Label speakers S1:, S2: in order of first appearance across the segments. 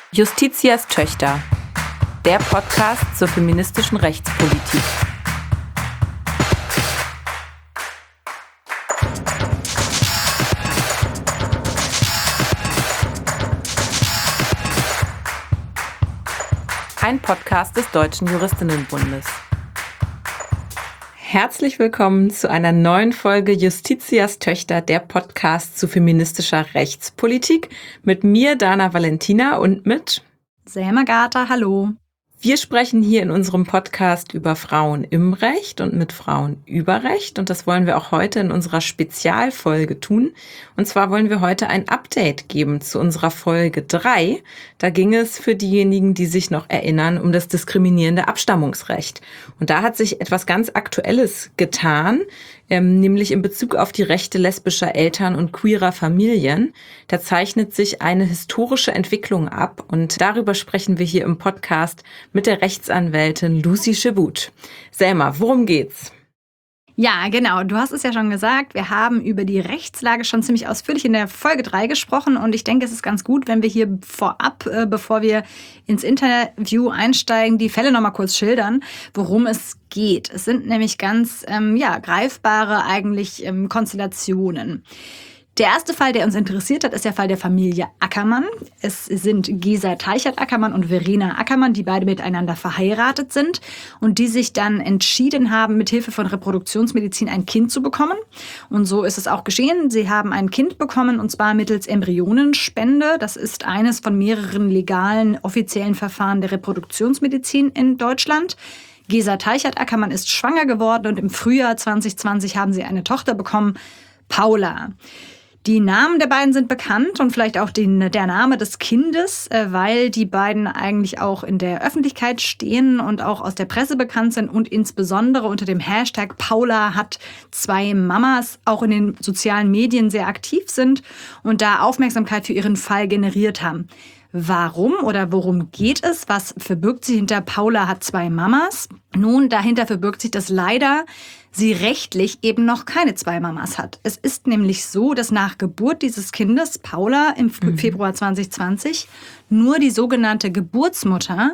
S1: Justitias Töchter, der Podcast zur feministischen Rechtspolitik. Ein Podcast des Deutschen Juristinnenbundes. Herzlich willkommen zu einer neuen Folge Justitias Töchter, der Podcast zu feministischer Rechtspolitik. Mit mir, Dana Valentina, und mit
S2: Selma Gata, hallo.
S1: Wir sprechen hier in unserem Podcast über Frauen im Recht und mit Frauen über Recht. Und das wollen wir auch heute in unserer Spezialfolge tun. Und zwar wollen wir heute ein Update geben zu unserer Folge 3. Da ging es für diejenigen, die sich noch erinnern, um das diskriminierende Abstammungsrecht. Und da hat sich etwas ganz Aktuelles getan, nämlich in Bezug auf die Rechte lesbischer Eltern und queerer Familien. Da zeichnet sich eine historische Entwicklung ab und darüber sprechen wir hier im Podcast mit der Rechtsanwältin Lucy Chebut. Selma, worum geht's?
S2: Ja, genau. Du hast es ja schon gesagt. Wir haben über die Rechtslage schon ziemlich ausführlich in der Folge 3 gesprochen. Und ich denke, es ist ganz gut, wenn wir hier vorab, bevor wir ins Interview einsteigen, die Fälle nochmal kurz schildern, worum es geht. Es sind nämlich ganz greifbare eigentlich Konstellationen. Der erste Fall, der uns interessiert hat, ist der Fall der Familie Ackermann. Es sind Gesa Teichert-Ackermann und Verena Ackermann, die beide miteinander verheiratet sind und die sich dann entschieden haben, mit Hilfe von Reproduktionsmedizin ein Kind zu bekommen. Und so ist es auch geschehen. Sie haben ein Kind bekommen, und zwar mittels Embryonenspende. Das ist eines von mehreren legalen, offiziellen Verfahren der Reproduktionsmedizin in Deutschland. Gesa Teichert-Ackermann ist schwanger geworden und im Frühjahr 2020 haben sie eine Tochter bekommen, Paula. Die Namen der beiden sind bekannt und vielleicht auch der Name des Kindes, weil die beiden eigentlich auch in der Öffentlichkeit stehen und auch aus der Presse bekannt sind und insbesondere unter dem Hashtag Paula hat 2 Mamas auch in den sozialen Medien sehr aktiv sind und da Aufmerksamkeit für ihren Fall generiert haben. Warum oder worum geht es? Was verbirgt sich hinter Paula hat 2 Mamas? Nun, dahinter verbirgt sich, dass leider sie rechtlich eben noch keine 2 Mamas hat. Es ist nämlich so, dass nach Geburt dieses Kindes, Paula, im Februar 2020, nur die sogenannte Geburtsmutter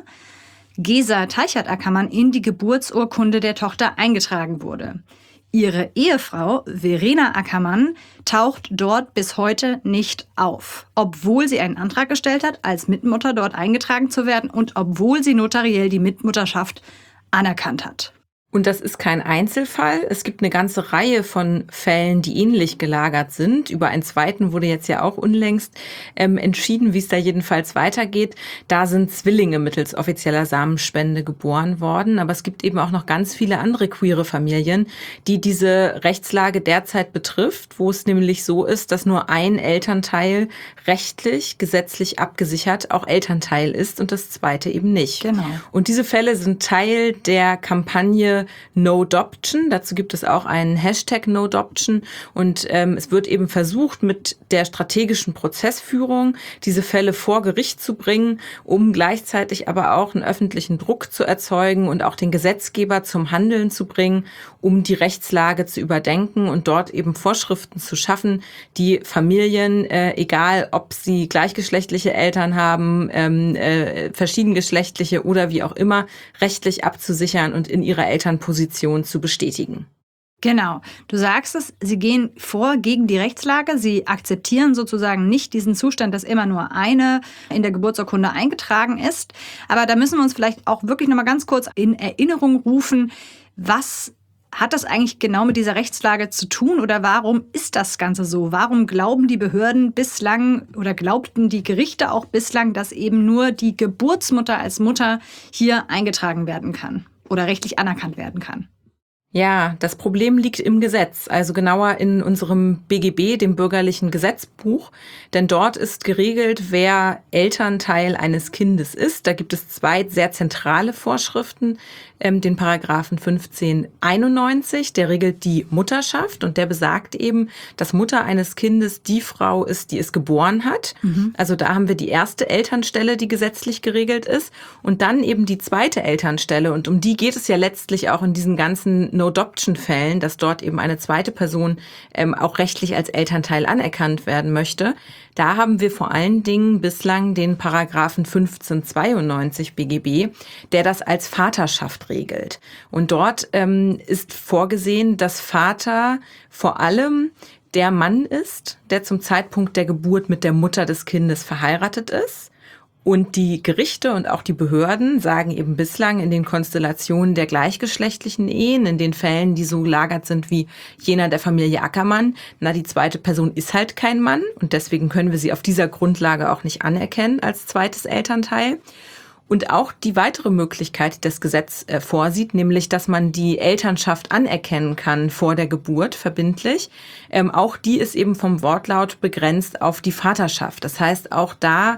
S2: Gesa Teichert-Ackermann in die Geburtsurkunde der Tochter eingetragen wurde. Ihre Ehefrau Verena Ackermann taucht dort bis heute nicht auf, obwohl sie einen Antrag gestellt hat, als Mitmutter dort eingetragen zu werden und obwohl sie notariell die Mitmutterschaft anerkannt hat.
S1: Und das ist kein Einzelfall. Es gibt eine ganze Reihe von Fällen, die ähnlich gelagert sind. Über einen zweiten wurde jetzt ja auch unlängst entschieden, wie es da jedenfalls weitergeht. Da sind Zwillinge mittels offizieller Samenspende geboren worden. Aber es gibt eben auch noch ganz viele andere queere Familien, die diese Rechtslage derzeit betrifft, wo es nämlich so ist, dass nur ein Elternteil rechtlich, gesetzlich abgesichert auch Elternteil ist und das zweite eben nicht.
S2: Genau.
S1: Und diese Fälle sind Teil der Kampagne NoDoption. Dazu gibt es auch einen Hashtag NoDoption. Und es wird eben versucht, mit der strategischen Prozessführung diese Fälle vor Gericht zu bringen, um gleichzeitig aber auch einen öffentlichen Druck zu erzeugen und auch den Gesetzgeber zum Handeln zu bringen, um die Rechtslage zu überdenken und dort eben Vorschriften zu schaffen, die Familien, egal ob sie gleichgeschlechtliche Eltern haben, verschiedengeschlechtliche oder wie auch immer, rechtlich abzusichern und in ihrer Elternposition zu bestätigen.
S2: Genau. Du sagst es, sie gehen vor gegen die Rechtslage. Sie akzeptieren sozusagen nicht diesen Zustand, dass immer nur eine in der Geburtsurkunde eingetragen ist. Aber da müssen wir uns vielleicht auch wirklich noch mal ganz kurz in Erinnerung rufen, was hat das eigentlich genau mit dieser Rechtslage zu tun oder warum ist das Ganze so? Warum glauben die Behörden bislang oder glaubten die Gerichte auch bislang, dass eben nur die Geburtsmutter als Mutter hier eingetragen werden kann oder rechtlich anerkannt werden kann?
S1: Ja, das Problem liegt im Gesetz, also genauer in unserem BGB, dem bürgerlichen Gesetzbuch. Denn dort ist geregelt, wer Elternteil eines Kindes ist. Da gibt es 2 sehr zentrale Vorschriften. Den Paragraphen 1591, der regelt die Mutterschaft und der besagt eben, dass Mutter eines Kindes die Frau ist, die es geboren hat. Also da haben wir die erste Elternstelle, die gesetzlich geregelt ist und dann eben die zweite Elternstelle und um die geht es ja letztlich auch in diesen ganzen No-Adoption-Fällen, dass dort eben eine zweite Person auch rechtlich als Elternteil anerkannt werden möchte. Da haben wir vor allen Dingen bislang den Paragraphen 1592 BGB, der das als Vaterschaft regelt. Und dort ist vorgesehen, dass Vater vor allem der Mann ist, der zum Zeitpunkt der Geburt mit der Mutter des Kindes verheiratet ist. Und die Gerichte und auch die Behörden sagen eben bislang in den Konstellationen der gleichgeschlechtlichen Ehen, in den Fällen, die so gelagert sind wie jener der Familie Ackermann, die zweite Person ist halt kein Mann und deswegen können wir sie auf dieser Grundlage auch nicht anerkennen als zweites Elternteil. Und auch die weitere Möglichkeit, die das Gesetz vorsieht, nämlich, dass man die Elternschaft anerkennen kann vor der Geburt verbindlich, auch die ist eben vom Wortlaut begrenzt auf die Vaterschaft. Das heißt, auch da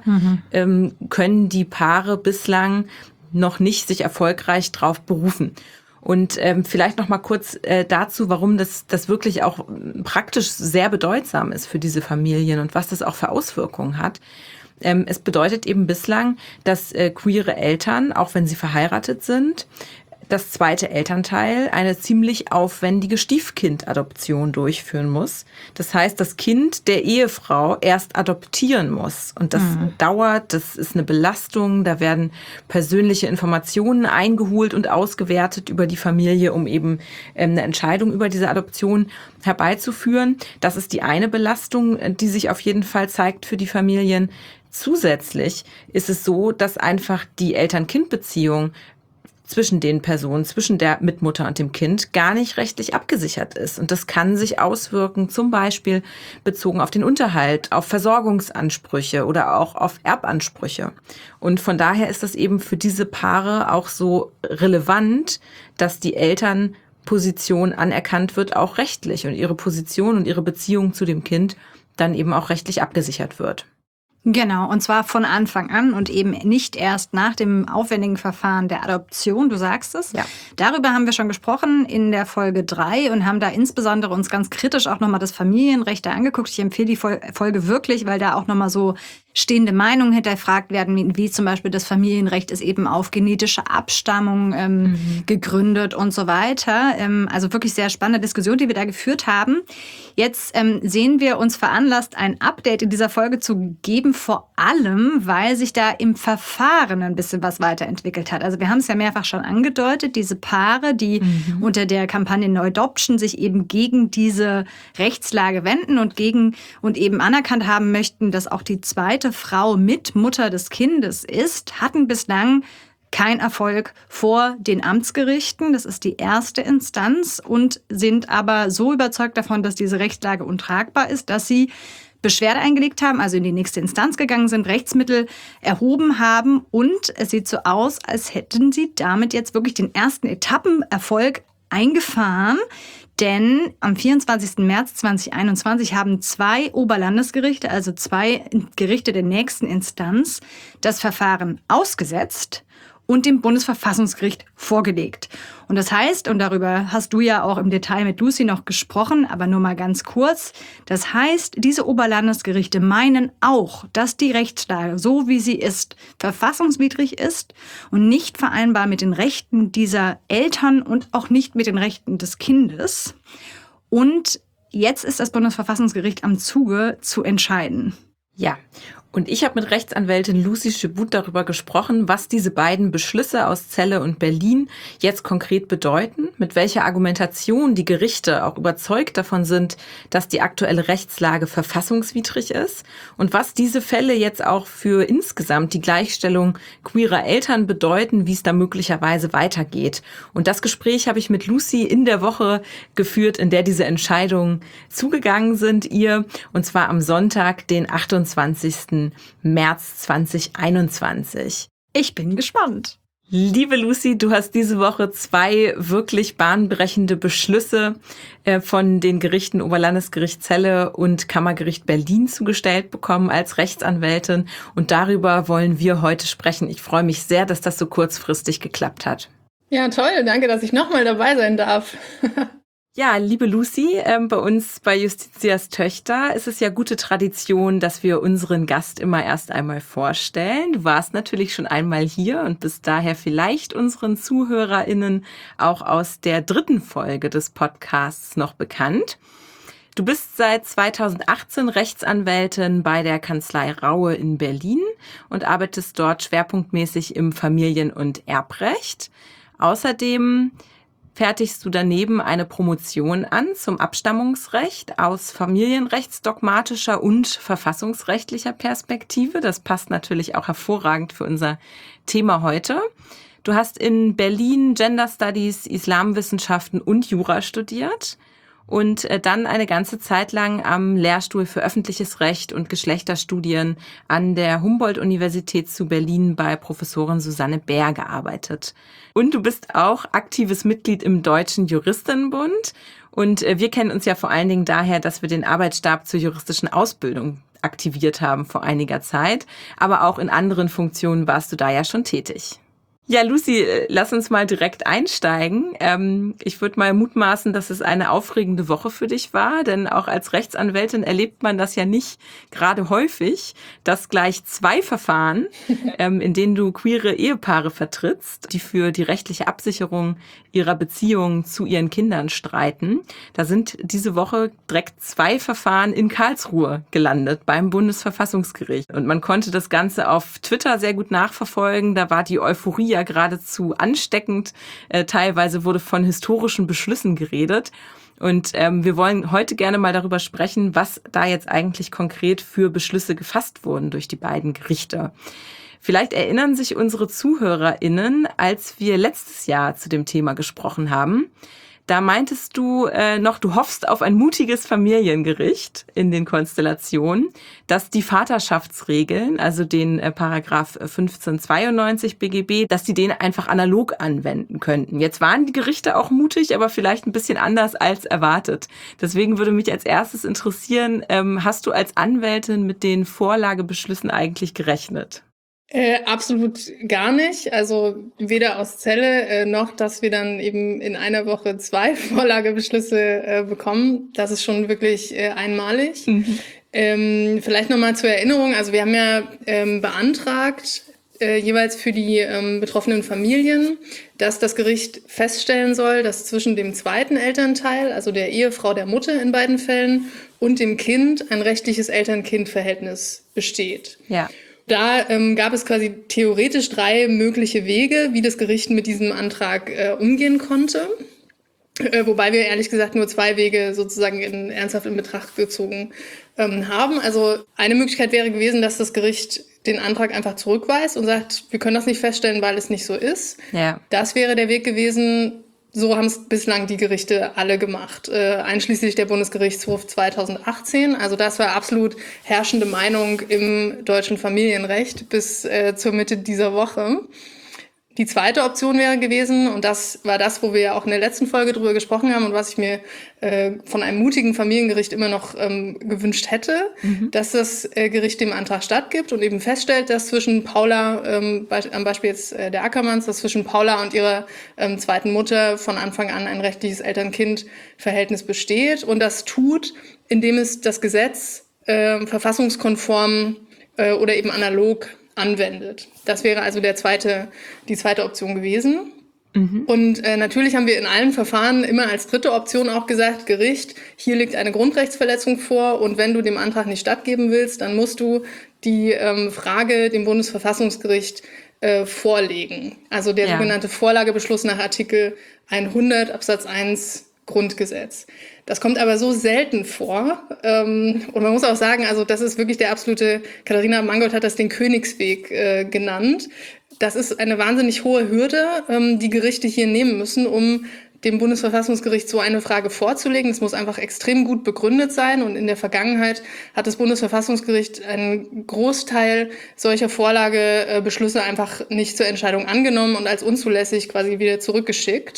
S1: können die Paare bislang noch nicht sich erfolgreich drauf berufen. Und vielleicht noch mal kurz dazu, warum das wirklich auch praktisch sehr bedeutsam ist für diese Familien und was das auch für Auswirkungen hat. Es bedeutet eben bislang, dass queere Eltern, auch wenn sie verheiratet sind, das zweite Elternteil eine ziemlich aufwendige Stiefkindadoption durchführen muss. Das heißt, das Kind der Ehefrau erst adoptieren muss. Und das dauert, das ist eine Belastung. Da werden persönliche Informationen eingeholt und ausgewertet über die Familie, um eben eine Entscheidung über diese Adoption herbeizuführen. Das ist die eine Belastung, die sich auf jeden Fall zeigt für die Familien. Zusätzlich ist es so, dass einfach die Eltern-Kind-Beziehung zwischen den Personen, zwischen der Mitmutter und dem Kind gar nicht rechtlich abgesichert ist. Und das kann sich auswirken, zum Beispiel bezogen auf den Unterhalt, auf Versorgungsansprüche oder auch auf Erbansprüche. Und von daher ist das eben für diese Paare auch so relevant, dass die Elternposition anerkannt wird, auch rechtlich, und ihre Position und ihre Beziehung zu dem Kind dann eben auch rechtlich abgesichert wird.
S2: Genau, und zwar von Anfang an und eben nicht erst nach dem aufwendigen Verfahren der Adoption, du sagst es.
S1: Ja.
S2: Darüber haben wir schon gesprochen in der Folge 3 und haben da insbesondere uns ganz kritisch auch nochmal das Familienrecht da angeguckt. Ich empfehle die Folge wirklich, weil da auch nochmal so stehende Meinungen hinterfragt werden, wie zum Beispiel das Familienrecht ist eben auf genetische Abstammung gegründet und so weiter. Also wirklich sehr spannende Diskussion, die wir da geführt haben. Jetzt sehen wir uns veranlasst, ein Update in dieser Folge zu geben, vor allem, weil sich da im Verfahren ein bisschen was weiterentwickelt hat. Also wir haben es ja mehrfach schon angedeutet, diese Paare, die unter der Kampagne No Adoption sich eben gegen diese Rechtslage wenden und eben anerkannt haben möchten, dass auch die zweite Frau mit Mutter des Kindes ist, hatten bislang kein Erfolg vor den Amtsgerichten. Das ist die erste Instanz und sind aber so überzeugt davon, dass diese Rechtslage untragbar ist, dass sie Beschwerde eingelegt haben, also in die nächste Instanz gegangen sind, Rechtsmittel erhoben haben und es sieht so aus, als hätten sie damit jetzt wirklich den ersten Etappenerfolg eingefahren. Denn am 24. März 2021 haben 2 Oberlandesgerichte, also 2 Gerichte der nächsten Instanz, das Verfahren ausgesetzt und dem Bundesverfassungsgericht vorgelegt. Und das heißt, und darüber hast du ja auch im Detail mit Lucy noch gesprochen, aber nur mal ganz kurz, das heißt, diese Oberlandesgerichte meinen auch, dass die Rechtslage, so wie sie ist, verfassungswidrig ist und nicht vereinbar mit den Rechten dieser Eltern und auch nicht mit den Rechten des Kindes. Und jetzt ist das Bundesverfassungsgericht am Zuge zu entscheiden.
S1: Ja, und ich habe mit Rechtsanwältin Lucy Schibut darüber gesprochen, was diese beiden Beschlüsse aus Celle und Berlin jetzt konkret bedeuten, mit welcher Argumentation die Gerichte auch überzeugt davon sind, dass die aktuelle Rechtslage verfassungswidrig ist und was diese Fälle jetzt auch für insgesamt die Gleichstellung queerer Eltern bedeuten, wie es da möglicherweise weitergeht. Und das Gespräch habe ich mit Lucy in der Woche geführt, in der diese Entscheidungen zugegangen sind ihr, und zwar am Sonntag, den 28. März 2021.
S2: Ich bin gespannt.
S1: Liebe Lucy, du hast diese Woche 2 wirklich bahnbrechende Beschlüsse von den Gerichten Oberlandesgericht Celle und Kammergericht Berlin zugestellt bekommen als Rechtsanwältin. Und darüber wollen wir heute sprechen. Ich freue mich sehr, dass das so kurzfristig geklappt hat.
S3: Ja, toll. Danke, dass ich nochmal dabei sein darf.
S1: Ja, liebe Lucy, bei uns bei Justitias Töchter ist es ja gute Tradition, dass wir unseren Gast immer erst einmal vorstellen. Du warst natürlich schon einmal hier und bist daher vielleicht unseren ZuhörerInnen auch aus der 3. Folge des Podcasts noch bekannt. Du bist seit 2018 Rechtsanwältin bei der Kanzlei Raue in Berlin und arbeitest dort schwerpunktmäßig im Familien- und Erbrecht. Außerdem fertigst du daneben eine Promotion an zum Abstammungsrecht aus familienrechtsdogmatischer und verfassungsrechtlicher Perspektive. Das passt natürlich auch hervorragend für unser Thema heute. Du hast in Berlin Gender Studies, Islamwissenschaften und Jura studiert und dann eine ganze Zeit lang am Lehrstuhl für öffentliches Recht und Geschlechterstudien an der Humboldt-Universität zu Berlin bei Professorin Susanne Bär gearbeitet. Und du bist auch aktives Mitglied im Deutschen Juristinnenbund. Und wir kennen uns ja vor allen Dingen daher, dass wir den Arbeitsstab zur juristischen Ausbildung aktiviert haben vor einiger Zeit. Aber auch in anderen Funktionen warst du da ja schon tätig. Ja, Lucy, lass uns mal direkt einsteigen. Ich würde mal mutmaßen, dass es eine aufregende Woche für dich war, denn auch als Rechtsanwältin erlebt man das ja nicht gerade häufig, dass gleich 2 Verfahren, in denen du queere Ehepaare vertrittst, die für die rechtliche Absicherung ihrer Beziehung zu ihren Kindern streiten. Da sind diese Woche direkt 2 Verfahren in Karlsruhe gelandet beim Bundesverfassungsgericht. Und man konnte das Ganze auf Twitter sehr gut nachverfolgen. Da war die Euphorie ja geradezu ansteckend. Teilweise wurde von historischen Beschlüssen geredet. Und wir wollen heute gerne mal darüber sprechen, was da jetzt eigentlich konkret für Beschlüsse gefasst wurden durch die beiden Gerichte. Vielleicht erinnern sich unsere ZuhörerInnen, als wir letztes Jahr zu dem Thema gesprochen haben. Da meintest du noch, du hoffst auf ein mutiges Familiengericht in den Konstellationen, dass die Vaterschaftsregeln, also den Paragraph 1592 BGB, dass die den einfach analog anwenden könnten. Jetzt waren die Gerichte auch mutig, aber vielleicht ein bisschen anders als erwartet. Deswegen würde mich als erstes interessieren, hast du als Anwältin mit den Vorlagebeschlüssen eigentlich gerechnet?
S3: Absolut gar nicht. Also weder aus Celle noch, dass wir dann eben in einer Woche 2 Vorlagebeschlüsse bekommen. Das ist schon wirklich einmalig. Vielleicht nochmal zur Erinnerung. Also wir haben ja beantragt, jeweils für die betroffenen Familien, dass das Gericht feststellen soll, dass zwischen dem zweiten Elternteil, also der Ehefrau der Mutter in beiden Fällen, und dem Kind ein rechtliches Eltern-Kind-Verhältnis besteht.
S1: Ja.
S3: Da gab es quasi theoretisch 3 mögliche Wege, wie das Gericht mit diesem Antrag umgehen konnte. Wobei wir ehrlich gesagt nur 2 Wege sozusagen ernsthaft in Betracht gezogen haben. Also eine Möglichkeit wäre gewesen, dass das Gericht den Antrag einfach zurückweist und sagt, wir können das nicht feststellen, weil es nicht so ist.
S1: Ja.
S3: Das wäre der Weg gewesen. So haben es bislang die Gerichte alle gemacht, einschließlich der Bundesgerichtshof 2018. Also das war absolut herrschende Meinung im deutschen Familienrecht bis zur Mitte dieser Woche. Die zweite Option wäre gewesen, und das war das, wo wir ja auch in der letzten Folge drüber gesprochen haben und was ich mir von einem mutigen Familiengericht immer noch gewünscht hätte, dass das Gericht dem Antrag stattgibt und eben feststellt, dass zwischen Paula, am Beispiel jetzt der Ackermanns, dass zwischen Paula und ihrer zweiten Mutter von Anfang an ein rechtliches Eltern-Kind-Verhältnis besteht und das tut, indem es das Gesetz verfassungskonform oder eben analog anwendet. Das wäre also die zweite Option gewesen. Und natürlich haben wir in allen Verfahren immer als dritte Option auch gesagt, Gericht, hier liegt eine Grundrechtsverletzung vor und wenn du dem Antrag nicht stattgeben willst, dann musst du die Frage dem Bundesverfassungsgericht vorlegen. Also der sogenannte Vorlagebeschluss nach Artikel 100 Absatz 1 Grundgesetz. Das kommt aber so selten vor. Und man muss auch sagen, also das ist wirklich der absolute, Katharina Mangold hat das den Königsweg genannt. Das ist eine wahnsinnig hohe Hürde, die Gerichte hier nehmen müssen, um dem Bundesverfassungsgericht so eine Frage vorzulegen. Es muss einfach extrem gut begründet sein. Und in der Vergangenheit hat das Bundesverfassungsgericht einen Großteil solcher Vorlagebeschlüsse einfach nicht zur Entscheidung angenommen und als unzulässig quasi wieder zurückgeschickt.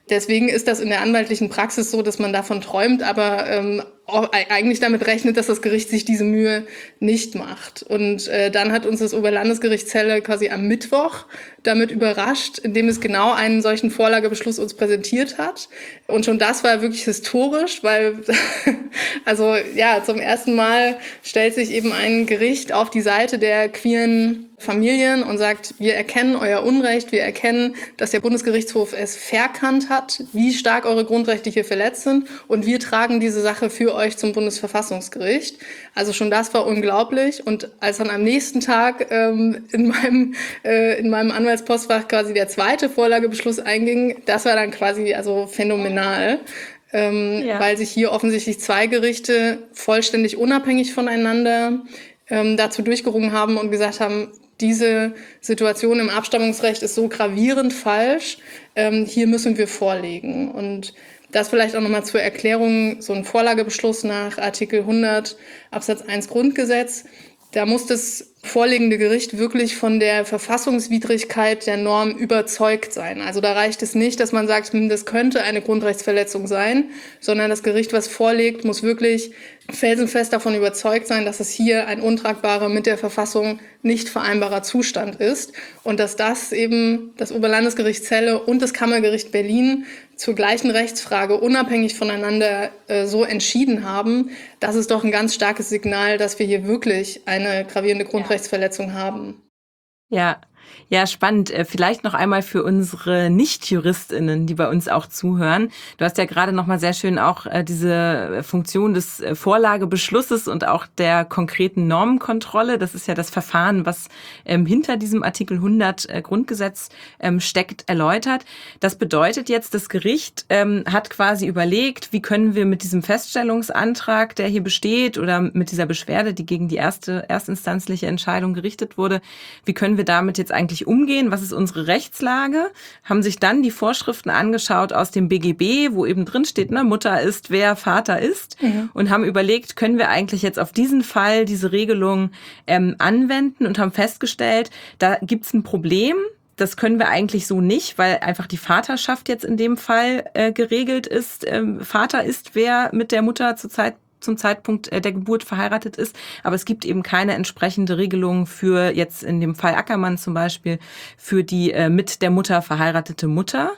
S3: Deswegen ist das in der anwaltlichen Praxis so, dass man davon träumt, aber eigentlich damit rechnet, dass das Gericht sich diese Mühe nicht macht. Und dann hat uns das Oberlandesgericht Celle quasi am Mittwoch damit überrascht, indem es genau einen solchen Vorlagebeschluss uns präsentiert hat. Und schon das war wirklich historisch, weil also ja, zum ersten Mal stellt sich eben ein Gericht auf die Seite der queeren Familien und sagt, wir erkennen euer Unrecht, wir erkennen, dass der Bundesgerichtshof es verkannt hat, wie stark eure Grundrechte hier verletzt sind und wir tragen diese Sache für euch zum Bundesverfassungsgericht. Also schon das war unglaublich und als dann am nächsten Tag in meinem Anwaltspostfach quasi der zweite Vorlagebeschluss einging, das war dann quasi also phänomenal. Weil sich hier offensichtlich zwei Gerichte vollständig unabhängig voneinander dazu durchgerungen haben und gesagt haben, diese Situation im Abstammungsrecht ist so gravierend falsch, hier müssen wir vorlegen. Und das vielleicht auch nochmal zur Erklärung, so ein Vorlagebeschluss nach Artikel 100 Absatz 1 Grundgesetz, da muss das vorliegende Gericht wirklich von der Verfassungswidrigkeit der Norm überzeugt sein. Also da reicht es nicht, dass man sagt, das könnte eine Grundrechtsverletzung sein, sondern das Gericht, was vorlegt, muss wirklich felsenfest davon überzeugt sein, dass es hier ein untragbarer, mit der Verfassung nicht vereinbarer Zustand ist und dass das eben das Oberlandesgericht Celle und das Kammergericht Berlin zur gleichen Rechtsfrage unabhängig voneinander so entschieden haben. Das ist doch ein ganz starkes Signal, dass wir hier wirklich eine gravierende Grundrechtsverletzung haben.
S1: Ja, spannend. Vielleicht noch einmal für unsere Nicht-JuristInnen, die bei uns auch zuhören. Du hast ja gerade noch mal sehr schön auch diese Funktion des Vorlagebeschlusses und auch der konkreten Normenkontrolle. Das ist ja das Verfahren, was hinter diesem Artikel 100 Grundgesetz steckt, erläutert. Das bedeutet jetzt, das Gericht hat quasi überlegt, wie können wir mit diesem Feststellungsantrag, der hier besteht, oder mit dieser Beschwerde, die gegen die erstinstanzliche Entscheidung gerichtet wurde, wie können wir damit jetzt eigentlich umgehen? Was ist unsere Rechtslage? Haben sich dann die Vorschriften angeschaut aus dem BGB, wo eben drin steht, ne, Mutter ist, wer Vater ist, und haben überlegt, können wir eigentlich jetzt auf diesen Fall diese Regelung anwenden und haben festgestellt, da gibt's ein Problem. Das können wir eigentlich so nicht, weil einfach die Vaterschaft jetzt in dem Fall geregelt ist. Vater ist, wer mit der Mutter zum Zeitpunkt der Geburt verheiratet ist. Aber es gibt eben keine entsprechende Regelung für jetzt in dem Fall Ackermann zum Beispiel für die mit der Mutter verheiratete Mutter.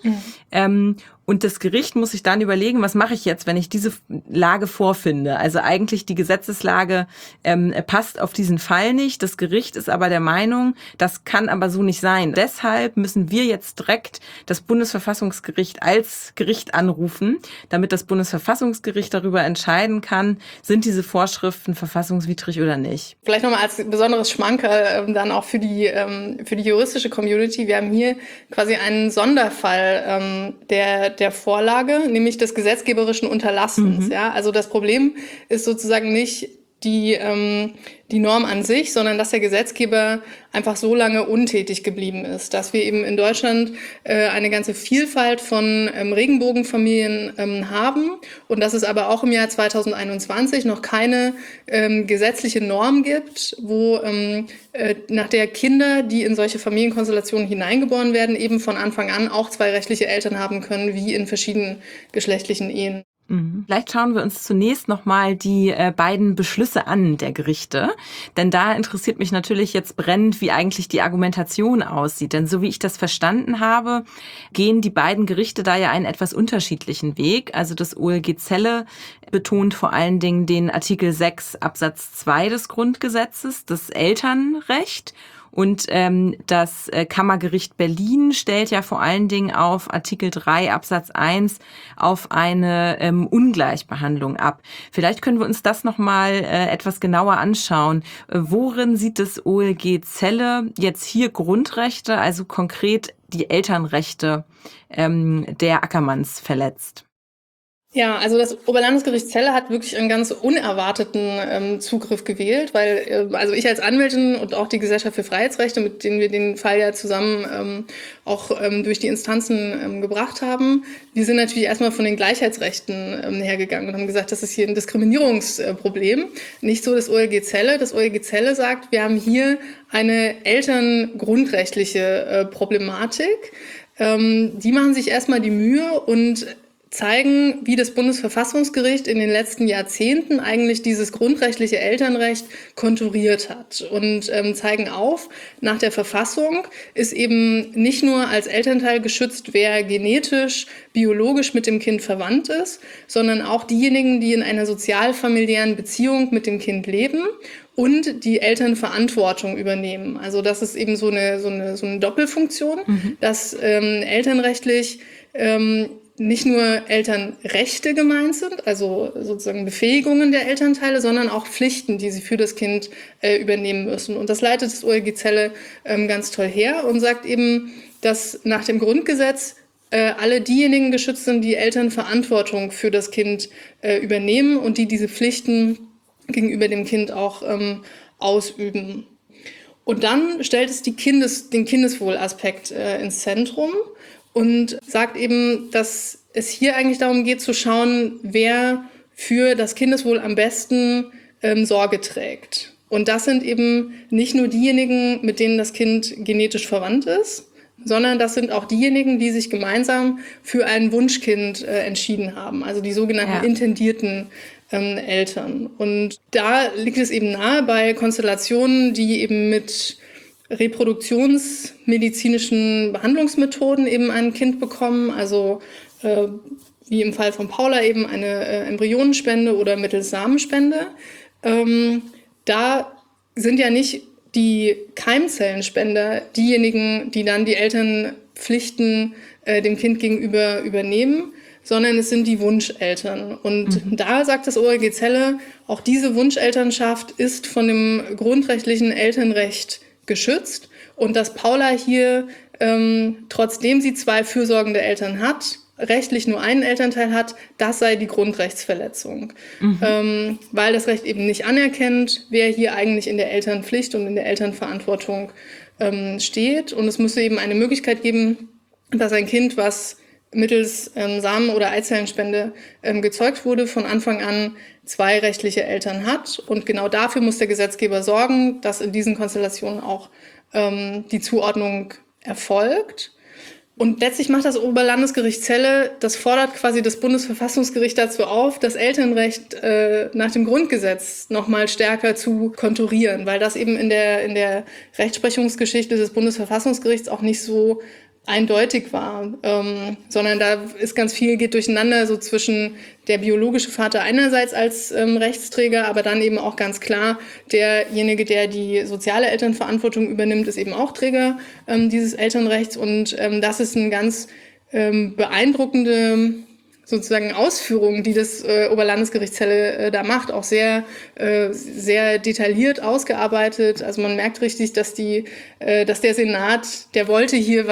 S1: Und das Gericht muss sich dann überlegen, was mache ich jetzt, wenn ich diese Lage vorfinde? Also eigentlich die Gesetzeslage passt auf diesen Fall nicht. Das Gericht ist aber der Meinung, das kann aber so nicht sein. Deshalb müssen wir jetzt direkt das Bundesverfassungsgericht als Gericht anrufen, damit das Bundesverfassungsgericht darüber entscheiden kann, sind diese Vorschriften verfassungswidrig oder nicht.
S3: Vielleicht nochmal als besonderes Schmankerl dann auch für die juristische Community. Wir haben hier quasi einen Sonderfall der Vorlage, nämlich des gesetzgeberischen Unterlassens. Ja? Also das Problem ist sozusagen nicht die Norm an sich, sondern dass der Gesetzgeber einfach so lange untätig geblieben ist, dass wir eben in Deutschland eine ganze Vielfalt von Regenbogenfamilien haben und dass es aber auch im Jahr 2021 noch keine gesetzliche Norm gibt, wo nach der Kinder, die in solche Familienkonstellationen hineingeboren werden, eben von Anfang an auch zwei rechtliche Eltern haben können, wie in verschiedenen geschlechtlichen Ehen.
S1: Vielleicht schauen wir uns zunächst nochmal die beiden Beschlüsse an der Gerichte, denn da interessiert mich natürlich jetzt brennend, wie eigentlich die Argumentation aussieht. Denn so wie ich das verstanden habe, gehen die beiden Gerichte da ja einen etwas unterschiedlichen Weg. Also das OLG Celle betont vor allen Dingen den Artikel 6 Absatz 2 des Grundgesetzes, das Elternrecht. Und das Kammergericht Berlin stellt ja vor allen Dingen auf Artikel 3 Absatz 1 auf eine Ungleichbehandlung ab. Vielleicht können wir uns das nochmal etwas genauer anschauen. Worin sieht das OLG Celle jetzt hier Grundrechte, also konkret die Elternrechte der Ackermanns verletzt?
S3: Ja, also das Oberlandesgericht Celle hat wirklich einen ganz unerwarteten Zugriff gewählt, weil also ich als Anwältin und auch die Gesellschaft für Freiheitsrechte, mit denen wir den Fall ja zusammen auch durch die Instanzen gebracht haben, wir sind natürlich erstmal von den Gleichheitsrechten hergegangen und haben gesagt, das ist hier ein Diskriminierungsproblem. Nicht so das OLG Celle. Das OLG Celle sagt, wir haben hier eine elterngrundrechtliche Problematik. Die machen sich erstmal die Mühe und zeigen, wie das Bundesverfassungsgericht in den letzten Jahrzehnten eigentlich dieses grundrechtliche Elternrecht konturiert hat und zeigen auf, nach der Verfassung ist eben nicht nur als Elternteil geschützt, wer genetisch, biologisch mit dem Kind verwandt ist, sondern auch diejenigen, die in einer sozialfamiliären Beziehung mit dem Kind leben und die Elternverantwortung übernehmen. Also das ist eben so eine Doppelfunktion, dass elternrechtlich nicht nur Elternrechte gemeint sind, also sozusagen Befähigungen der Elternteile, sondern auch Pflichten, die sie für das Kind übernehmen müssen. Und das leitet das OLG Celle ganz toll her und sagt eben, dass nach dem Grundgesetz alle diejenigen geschützt sind, die Elternverantwortung für das Kind übernehmen und die diese Pflichten gegenüber dem Kind auch ausüben. Und dann stellt es den Kindeswohlaspekt ins Zentrum und sagt eben, dass es hier eigentlich darum geht zu schauen, wer für das Kindeswohl am besten Sorge trägt. Und das sind eben nicht nur diejenigen, mit denen das Kind genetisch verwandt ist, sondern das sind auch diejenigen, die sich gemeinsam für ein Wunschkind entschieden haben, also die sogenannten intendierten Eltern. Und da liegt es eben nahe bei Konstellationen, die eben mit reproduktionsmedizinischen Behandlungsmethoden eben ein Kind bekommen, also wie im Fall von Paula eben eine Embryonenspende oder mittels Samenspende. Da sind ja nicht die Keimzellenspender diejenigen, die dann die Elternpflichten dem Kind gegenüber übernehmen, sondern es sind die Wunscheltern. Und da sagt das OLG Celle, auch diese Wunschelternschaft ist von dem grundrechtlichen Elternrecht geschützt und dass Paula hier, trotzdem sie 2 fürsorgende Eltern hat, rechtlich nur einen Elternteil hat, das sei die Grundrechtsverletzung. Weil das Recht eben nicht anerkennt, wer hier eigentlich in der Elternpflicht und in der Elternverantwortung steht. Und es müsste eben eine Möglichkeit geben, dass ein Kind, was mittels Samen- oder Eizellenspende gezeugt wurde, von Anfang an 2 rechtliche Eltern hat. Und genau dafür muss der Gesetzgeber sorgen, dass in diesen Konstellationen auch die Zuordnung erfolgt. Und letztlich macht das Oberlandesgericht Celle, das fordert quasi das Bundesverfassungsgericht dazu auf, das Elternrecht nach dem Grundgesetz nochmal stärker zu konturieren, weil das eben in der Rechtsprechungsgeschichte des Bundesverfassungsgerichts auch nicht so eindeutig war, sondern da ist ganz viel, geht durcheinander so zwischen der biologische Vater einerseits als Rechtsträger, aber dann eben auch ganz klar derjenige, der die soziale Elternverantwortung übernimmt, ist eben auch Träger dieses Elternrechts und das ist eine ganz beeindruckende sozusagen Ausführungen, die das Oberlandesgericht Celle da macht, auch sehr detailliert ausgearbeitet. Also man merkt richtig, dass der Senat, der wollte hier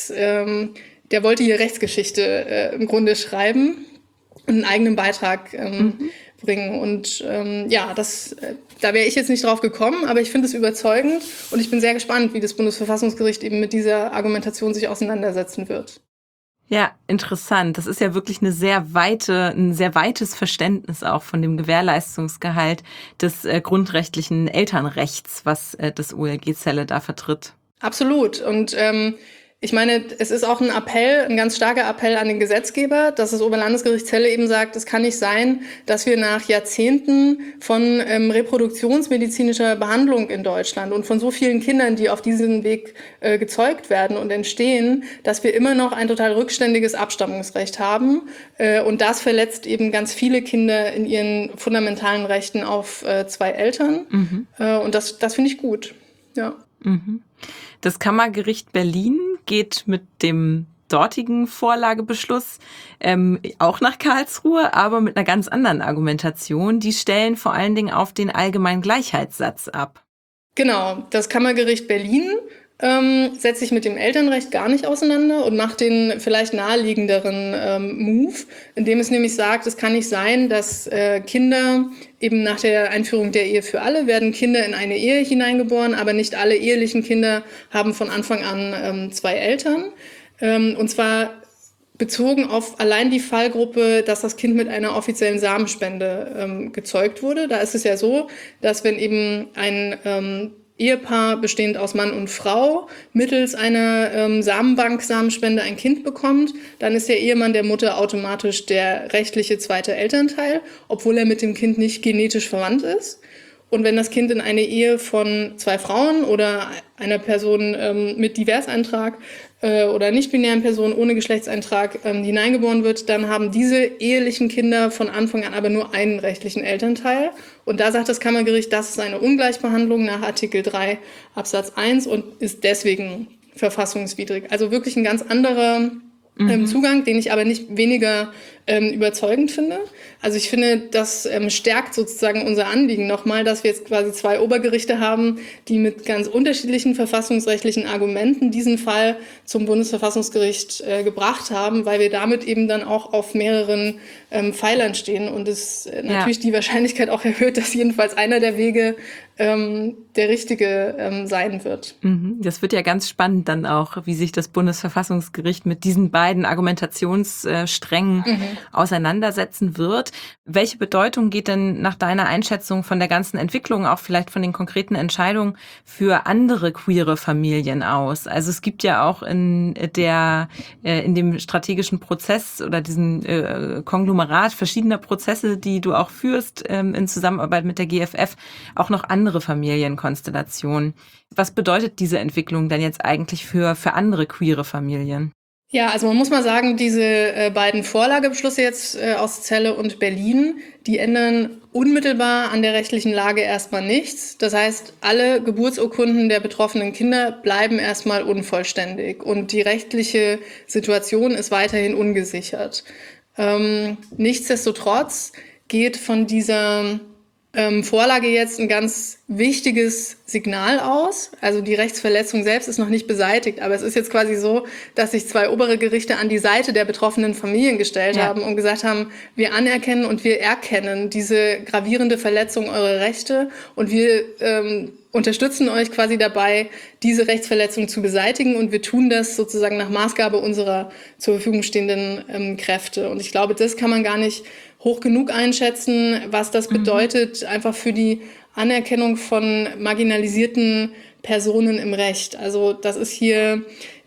S3: Rechtsgeschichte im Grunde schreiben und einen eigenen Beitrag bringen. Und da wäre ich jetzt nicht drauf gekommen, aber ich finde es überzeugend und ich bin sehr gespannt, wie das Bundesverfassungsgericht eben mit dieser Argumentation sich auseinandersetzen wird.
S1: Ja, interessant. Das ist ja wirklich ein sehr weites Verständnis auch von dem Gewährleistungsgehalt des grundrechtlichen Elternrechts, was das OLG Celle da vertritt.
S3: Absolut. Und ich meine, es ist auch ein ganz starker Appell an den Gesetzgeber, dass das Oberlandesgericht Celle eben sagt, es kann nicht sein, dass wir nach Jahrzehnten von reproduktionsmedizinischer Behandlung in Deutschland und von so vielen Kindern, die auf diesem Weg gezeugt werden und entstehen, dass wir immer noch ein total rückständiges Abstammungsrecht haben. Und das verletzt eben ganz viele Kinder in ihren fundamentalen Rechten auf 2 Eltern. Und das finde ich gut. Ja.
S1: Das Kammergericht Berlin geht mit dem dortigen Vorlagebeschluss auch nach Karlsruhe, aber mit einer ganz anderen Argumentation. Die stellen vor allen Dingen auf den allgemeinen Gleichheitssatz ab.
S3: Genau, das Kammergericht Berlin setzt sich mit dem Elternrecht gar nicht auseinander und macht den vielleicht naheliegenderen Move, indem es nämlich sagt, es kann nicht sein, dass Kinder eben nach der Einführung der Ehe für alle werden Kinder in eine Ehe hineingeboren, aber nicht alle ehelichen Kinder haben von Anfang an 2 Eltern. Und zwar bezogen auf allein die Fallgruppe, dass das Kind mit einer offiziellen Samenspende gezeugt wurde. Da ist es ja so, dass wenn eben ein Ehepaar bestehend aus Mann und Frau mittels einer Samenbank-Samenspende ein Kind bekommt, dann ist der Ehemann der Mutter automatisch der rechtliche zweite Elternteil, obwohl er mit dem Kind nicht genetisch verwandt ist. Und wenn das Kind in eine Ehe von 2 Frauen oder einer Person mit Diverseintrag oder nicht-binären Personen ohne Geschlechtseintrag hineingeboren wird, dann haben diese ehelichen Kinder von Anfang an aber nur einen rechtlichen Elternteil. Und da sagt das Kammergericht, das ist eine Ungleichbehandlung nach Artikel 3 Absatz 1 und ist deswegen verfassungswidrig. Also wirklich ein ganz anderer Zugang, den ich aber nicht weniger überzeugend finde. Also ich finde, das stärkt sozusagen unser Anliegen nochmal, dass wir jetzt quasi 2 Obergerichte haben, die mit ganz unterschiedlichen verfassungsrechtlichen Argumenten diesen Fall zum Bundesverfassungsgericht gebracht haben, weil wir damit eben dann auch auf mehreren Pfeilern stehen und es natürlich die Wahrscheinlichkeit auch erhöht, dass jedenfalls einer der Wege der richtige sein wird.
S1: Das wird ja ganz spannend dann auch, wie sich das Bundesverfassungsgericht mit diesen beiden Argumentationssträngen auseinandersetzen wird. Welche Bedeutung geht denn nach deiner Einschätzung von der ganzen Entwicklung, auch vielleicht von den konkreten Entscheidungen für andere queere Familien aus? Also es gibt ja auch in dem strategischen Prozess oder diesen Konglomerat verschiedener Prozesse, die du auch führst in Zusammenarbeit mit der GFF, auch noch andere Familienkonstellationen. Was bedeutet diese Entwicklung denn jetzt eigentlich für andere queere Familien?
S3: Ja, also man muss mal sagen, diese beiden Vorlagebeschlüsse jetzt aus Celle und Berlin, die ändern unmittelbar an der rechtlichen Lage erstmal nichts. Das heißt, alle Geburtsurkunden der betroffenen Kinder bleiben erstmal unvollständig und die rechtliche Situation ist weiterhin ungesichert. Nichtsdestotrotz geht von dieser Vorlage jetzt ein ganz wichtiges Signal aus. Also die Rechtsverletzung selbst ist noch nicht beseitigt, aber es ist jetzt quasi so, dass sich 2 obere Gerichte an die Seite der betroffenen Familien gestellt haben und gesagt haben, wir anerkennen und wir erkennen diese gravierende Verletzung eurer Rechte und wir unterstützen euch quasi dabei, diese Rechtsverletzung zu beseitigen und wir tun das sozusagen nach Maßgabe unserer zur Verfügung stehenden Kräfte. Und ich glaube, das kann man gar nicht hoch genug einschätzen, was das bedeutet, einfach für die Anerkennung von marginalisierten Personen im Recht. Also das ist hier,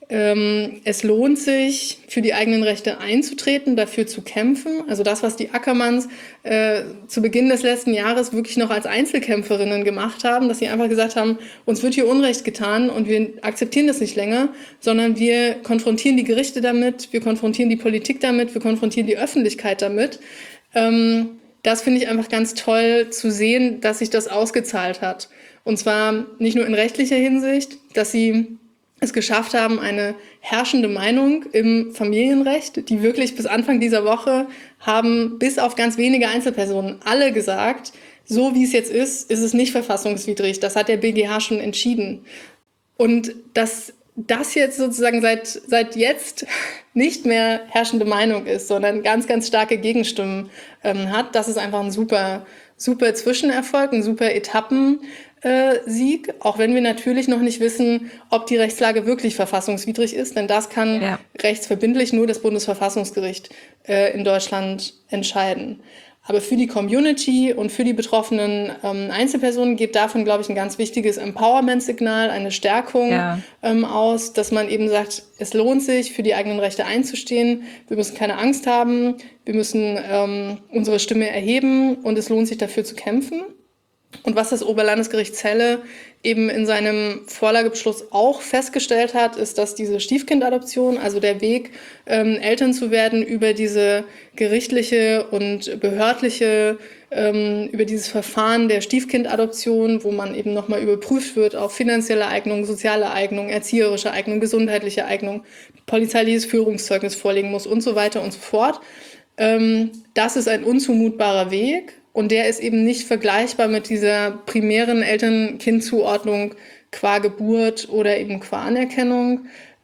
S3: es lohnt sich, für die eigenen Rechte einzutreten, dafür zu kämpfen. Also das, was die Ackermanns zu Beginn des letzten Jahres wirklich noch als Einzelkämpferinnen gemacht haben, dass sie einfach gesagt haben, uns wird hier Unrecht getan und wir akzeptieren das nicht länger, sondern wir konfrontieren die Gerichte damit, wir konfrontieren die Politik damit, wir konfrontieren die Öffentlichkeit damit. Das finde ich einfach ganz toll zu sehen, dass sich das ausgezahlt hat. Und zwar nicht nur in rechtlicher Hinsicht, dass sie es geschafft haben, eine herrschende Meinung im Familienrecht, die wirklich bis Anfang dieser Woche haben bis auf ganz wenige Einzelpersonen alle gesagt, so wie es jetzt ist es nicht verfassungswidrig. Das hat der BGH schon entschieden. Und dass das jetzt sozusagen seit jetzt nicht mehr herrschende Meinung ist, sondern ganz, ganz starke Gegenstimmen hat, das ist einfach ein super Zwischenerfolg, ein super Etappensieg, auch wenn wir natürlich noch nicht wissen, ob die Rechtslage wirklich verfassungswidrig ist, denn das kann rechtsverbindlich nur das Bundesverfassungsgericht in Deutschland entscheiden. Aber für die Community und für die betroffenen Einzelpersonen geht davon, glaube ich, ein ganz wichtiges Empowerment-Signal, eine Stärkung aus, dass man eben sagt, es lohnt sich, für die eigenen Rechte einzustehen. Wir müssen keine Angst haben, wir müssen unsere Stimme erheben und es lohnt sich dafür zu kämpfen. Und was das Oberlandesgericht Celle eben in seinem Vorlagebeschluss auch festgestellt hat, ist, dass diese Stiefkindadoption, also der Weg, Eltern zu werden über diese gerichtliche und behördliche, über dieses Verfahren der Stiefkindadoption, wo man eben nochmal überprüft wird auf finanzielle Eignung, soziale Eignung, erzieherische Eignung, gesundheitliche Eignung, polizeiliches Führungszeugnis vorlegen muss und so weiter und so fort. Das ist ein unzumutbarer Weg. Und der ist eben nicht vergleichbar mit dieser primären Eltern-Kind-Zuordnung qua Geburt oder eben qua Anerkennung.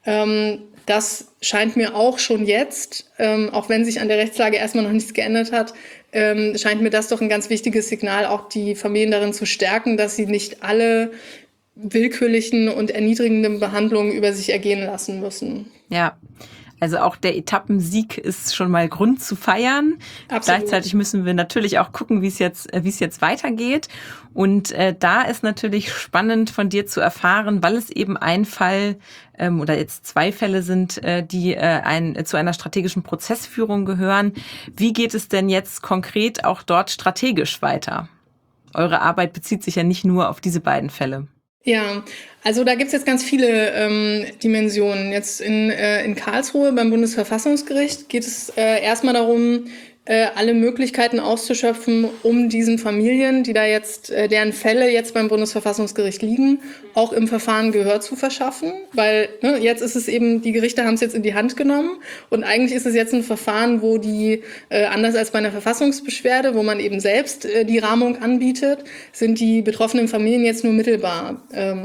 S3: Das scheint mir auch schon jetzt, auch wenn sich an der Rechtslage erstmal noch nichts geändert hat, scheint mir das doch ein ganz wichtiges Signal, auch die Familien darin zu stärken, dass sie nicht alle willkürlichen und erniedrigenden Behandlungen über sich ergehen lassen müssen.
S1: Ja. Also auch der Etappensieg ist schon mal Grund zu feiern.
S3: Absolut.
S1: Gleichzeitig müssen wir natürlich auch gucken, wie es jetzt weitergeht. Und da ist natürlich spannend von dir zu erfahren, weil es eben ein Fall oder jetzt 2 Fälle sind, die zu einer strategischen Prozessführung gehören. Wie geht es denn jetzt konkret auch dort strategisch weiter? Eure Arbeit bezieht sich ja nicht nur auf diese beiden Fälle.
S3: Ja, also da gibt's jetzt ganz viele Dimensionen. Jetzt in Karlsruhe beim Bundesverfassungsgericht geht es erstmal darum, alle Möglichkeiten auszuschöpfen, um diesen Familien, die da jetzt, deren Fälle jetzt beim Bundesverfassungsgericht liegen, auch im Verfahren Gehör zu verschaffen. Weil jetzt ist es eben, die Gerichte haben es jetzt in die Hand genommen und eigentlich ist es jetzt ein Verfahren, wo die, anders als bei einer Verfassungsbeschwerde, wo man eben selbst die Rahmung anbietet, sind die betroffenen Familien jetzt nur mittelbar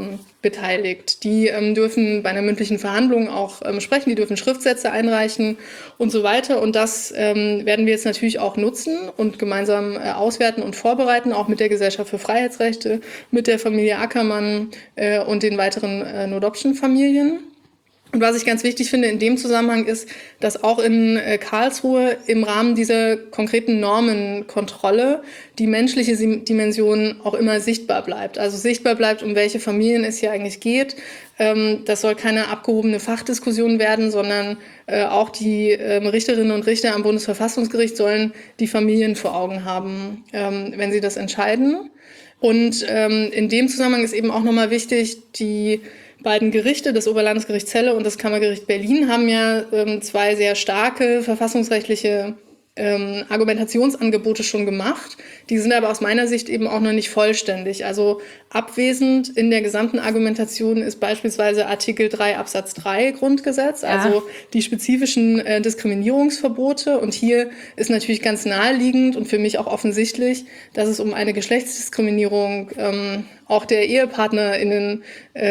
S3: beteiligt. Die dürfen bei einer mündlichen Verhandlung auch sprechen, die dürfen Schriftsätze einreichen und so weiter. Und das werden wir jetzt natürlich auch nutzen und gemeinsam auswerten und vorbereiten, auch mit der Gesellschaft für Freiheitsrechte, mit der Familie Ackermann und den weiteren No-Adoption-Familien. Und was ich ganz wichtig finde in dem Zusammenhang ist, dass auch in Karlsruhe im Rahmen dieser konkreten Normenkontrolle die menschliche Dimension auch immer sichtbar bleibt. Also sichtbar bleibt, um welche Familien es hier eigentlich geht. Das soll keine abgehobene Fachdiskussion werden, sondern auch die Richterinnen und Richter am Bundesverfassungsgericht sollen die Familien vor Augen haben, wenn sie das entscheiden. Und in dem Zusammenhang ist eben auch nochmal wichtig, die beiden Gerichte, das Oberlandesgericht Celle und das Kammergericht Berlin, haben ja 2 sehr starke verfassungsrechtliche Argumentationsangebote schon gemacht. Die sind aber aus meiner Sicht eben auch noch nicht vollständig. Also abwesend in der gesamten Argumentation ist beispielsweise Artikel 3 Absatz 3 Grundgesetz, also die spezifischen Diskriminierungsverbote. Und hier ist natürlich ganz naheliegend und für mich auch offensichtlich, dass es um eine Geschlechtsdiskriminierung auch der EhepartnerInnen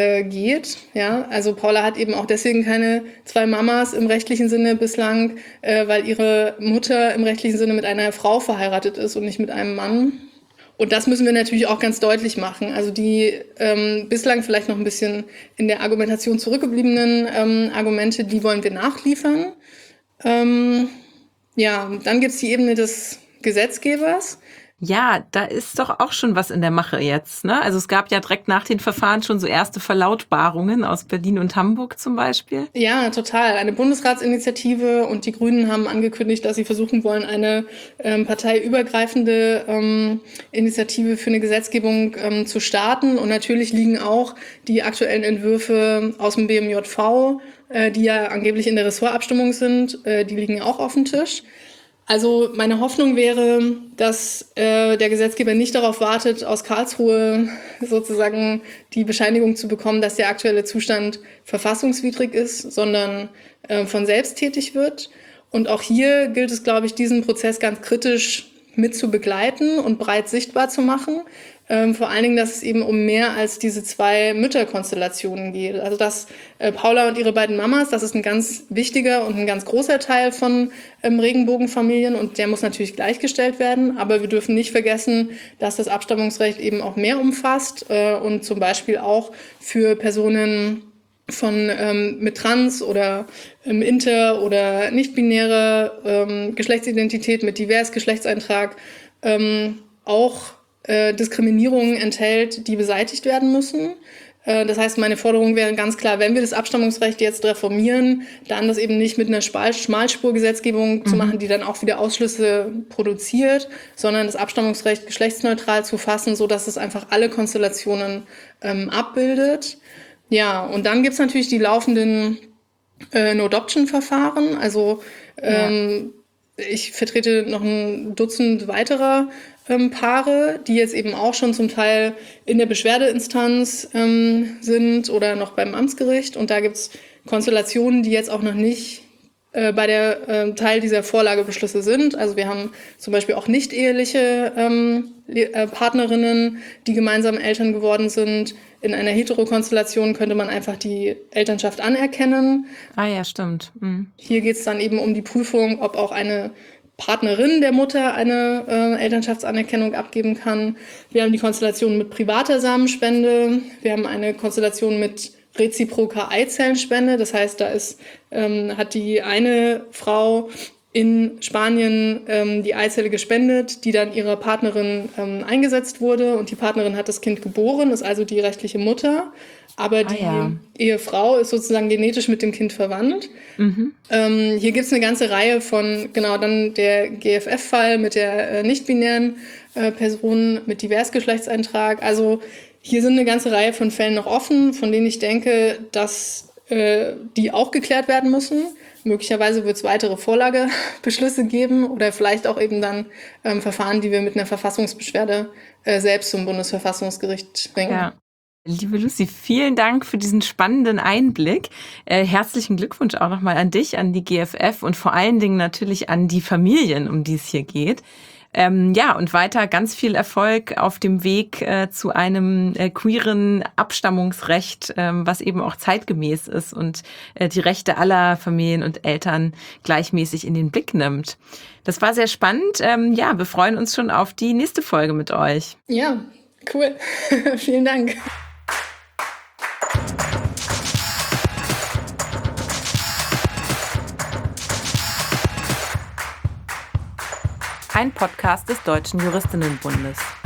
S3: geht. Ja, also Paula hat eben auch deswegen keine 2 Mamas im rechtlichen Sinne bislang, weil ihre Mutter im rechtlichen Sinne mit einer Frau verheiratet ist und nicht mit einem Mann. Und das müssen wir natürlich auch ganz deutlich machen. Also die bislang vielleicht noch ein bisschen in der Argumentation zurückgebliebenen Argumente, die wollen wir nachliefern. Ja, dann gibt's die Ebene des Gesetzgebers.
S1: Ja, da ist doch auch schon was in der Mache jetzt, ne? Also es gab ja direkt nach den Verfahren schon so erste Verlautbarungen aus Berlin und Hamburg zum Beispiel.
S3: Ja, total. Eine Bundesratsinitiative und die Grünen haben angekündigt, dass sie versuchen wollen, eine parteiübergreifende Initiative für eine Gesetzgebung zu starten. Und natürlich liegen auch die aktuellen Entwürfe aus dem BMJV, die ja angeblich in der Ressortabstimmung sind, die liegen auch auf dem Tisch. Also meine Hoffnung wäre, dass der Gesetzgeber nicht darauf wartet, aus Karlsruhe sozusagen die Bescheinigung zu bekommen, dass der aktuelle Zustand verfassungswidrig ist, sondern von selbst tätig wird. Und auch hier gilt es, glaube ich, diesen Prozess ganz kritisch mit zu begleiten und breit sichtbar zu machen. Vor allen Dingen, dass es eben um mehr als diese 2 Mütterkonstellationen geht. Also dass Paula und ihre beiden Mamas, das ist ein ganz wichtiger und ein ganz großer Teil von Regenbogenfamilien und der muss natürlich gleichgestellt werden. Aber wir dürfen nicht vergessen, dass das Abstammungsrecht eben auch mehr umfasst und zum Beispiel auch für Personen mit Trans oder Inter- oder nicht-binäre Geschlechtsidentität mit divers Geschlechtseintrag auch Diskriminierungen enthält, die beseitigt werden müssen. Das heißt, meine Forderung wäre ganz klar, wenn wir das Abstammungsrecht jetzt reformieren, dann das eben nicht mit einer Schmalspurgesetzgebung zu machen, die dann auch wieder Ausschlüsse produziert, sondern das Abstammungsrecht geschlechtsneutral zu fassen, sodass es einfach alle Konstellationen abbildet. Ja, und dann gibt's natürlich die laufenden No-Adoption-Verfahren. Also ich vertrete noch ein Dutzend weiterer Paare, die jetzt eben auch schon zum Teil in der Beschwerdeinstanz sind oder noch beim Amtsgericht. Und da gibt's Konstellationen, die jetzt auch noch nicht bei der Teil dieser Vorlagebeschlüsse sind. Also wir haben zum Beispiel auch nicht-eheliche Partnerinnen, die gemeinsam Eltern geworden sind. In einer Heterokonstellation könnte man einfach die Elternschaft anerkennen.
S1: Ah ja, stimmt. Mhm.
S3: Hier geht es dann eben um die Prüfung, ob auch eine Partnerin der Mutter eine Elternschaftsanerkennung abgeben kann. Wir haben die Konstellation mit privater Samenspende. Wir haben eine Konstellation mit reziproker Eizellenspende. Das heißt, hat die eine Frau in Spanien die Eizelle gespendet, die dann ihrer Partnerin eingesetzt wurde. Und die Partnerin hat das Kind geboren, ist also die rechtliche Mutter. Aber die Ehefrau ist sozusagen genetisch mit dem Kind verwandt. Hier gibt es eine ganze Reihe von, genau, dann der GFF-Fall mit der nicht-binären Person mit Diversgeschlechtseintrag. Also hier sind eine ganze Reihe von Fällen noch offen, von denen ich denke, dass die auch geklärt werden müssen. Möglicherweise wird es weitere Vorlagebeschlüsse geben oder vielleicht auch eben dann Verfahren, die wir mit einer Verfassungsbeschwerde selbst zum Bundesverfassungsgericht bringen.
S1: Ja. Liebe Lucy, vielen Dank für diesen spannenden Einblick. Herzlichen Glückwunsch auch nochmal an dich, an die GFF und vor allen Dingen natürlich an die Familien, um die es hier geht. Und weiter ganz viel Erfolg auf dem Weg zu einem queeren Abstammungsrecht, was eben auch zeitgemäß ist und die Rechte aller Familien und Eltern gleichmäßig in den Blick nimmt. Das war sehr spannend. Wir freuen uns schon auf die nächste Folge mit euch.
S3: Ja, cool. Vielen Dank.
S1: Ein Podcast des Deutschen Juristinnenbundes.